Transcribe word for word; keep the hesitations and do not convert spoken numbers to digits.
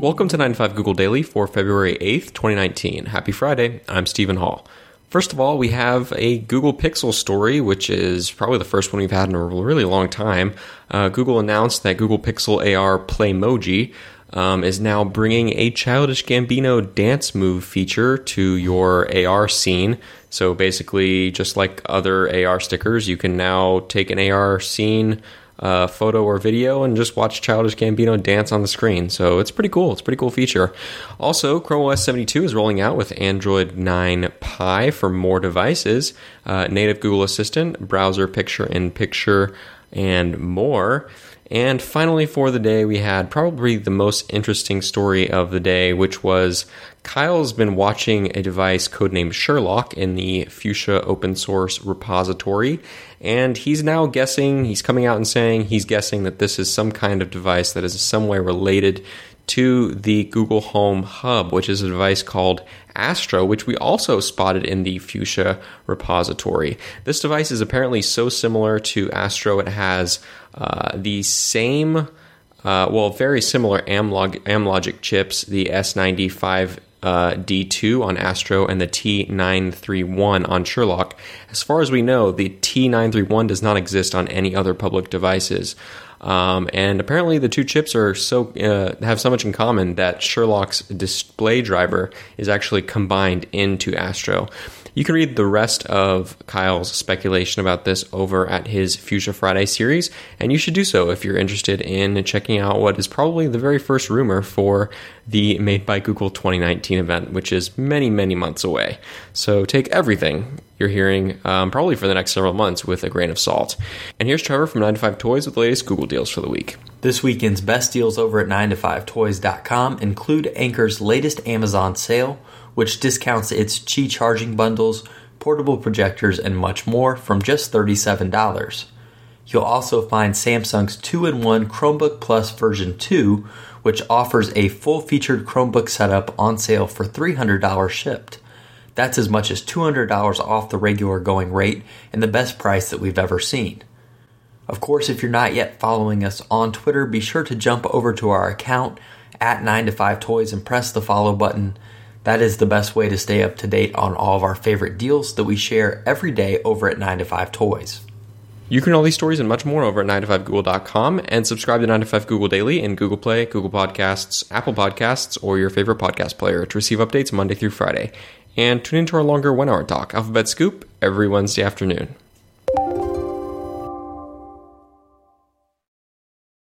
Welcome to nine to five Google Daily for February eighth, twenty nineteen. Happy Friday. I'm Stephen Hall. First of all, we have a Google Pixel story, which is probably the first one we've had in a really long time. Uh, Google announced that Google Pixel A R Playmoji um, is now bringing a Childish Gambino dance move feature to your A R scene. So basically, just like other A R stickers, you can now take an A R scene, Uh, photo or video and just watch Childish Gambino dance on the screen. So it's pretty cool. It's a pretty cool feature. Also, Chrome O S seventy-two is rolling out with Android nine Pie for more devices, uh, native Google Assistant, browser picture-in-picture, and more. And finally for the day, we had probably the most interesting story of the day, which was Kyle's been watching a device codenamed Sherlock in the Fuchsia open source repository, and he's now guessing, he's coming out and saying he's guessing that this is some kind of device that is in some way related to the Google Home Hub, which is a device called Astro, which we also spotted in the Fuchsia repository. This device is apparently so similar to Astro, it has uh, the same, uh, well, very similar Amlog- Amlogic chips, the S ninety-five uh, D two on Astro and the T nine thirty-one on Sherlock. As far as we know, the T nine thirty-one does not exist on any other public devices. Um, and apparently the two chips are so uh, have so much in common that Sherlock's display driver is actually combined into Astro. You can read the rest of Kyle's speculation about this over at his Fuchsia Friday series, and you should do so if you're interested in checking out what is probably the very first rumor for the Made by Google twenty nineteen event, which is many, many months away. So take everything you're hearing, um, probably for the next several months, with a grain of salt. And here's Trevor from nine to five Toys with the latest Google deals for the week. This weekend's best deals over at nine to five toys dot com include Anker's latest Amazon sale, which discounts its Qi charging bundles, portable projectors, and much more from just thirty-seven dollars. You'll also find Samsung's two in one Chromebook Plus version two, which offers a full-featured Chromebook setup on sale for three hundred dollars shipped. That's as much as two hundred dollars off the regular going rate and the best price that we've ever seen. Of course, if you're not yet following us on Twitter, be sure to jump over to our account at nine to five toys and press the follow button. That is the best way to stay up to date on all of our favorite deals that we share every day over at nine to five toys. You can read all these stories and much more over at nine to five google dot com and subscribe to nine to five Google Daily in Google Play, Google Podcasts, Apple Podcasts, or your favorite podcast player to receive updates Monday through Friday. And tune into our longer one-hour talk, Alphabet Scoop, every Wednesday afternoon.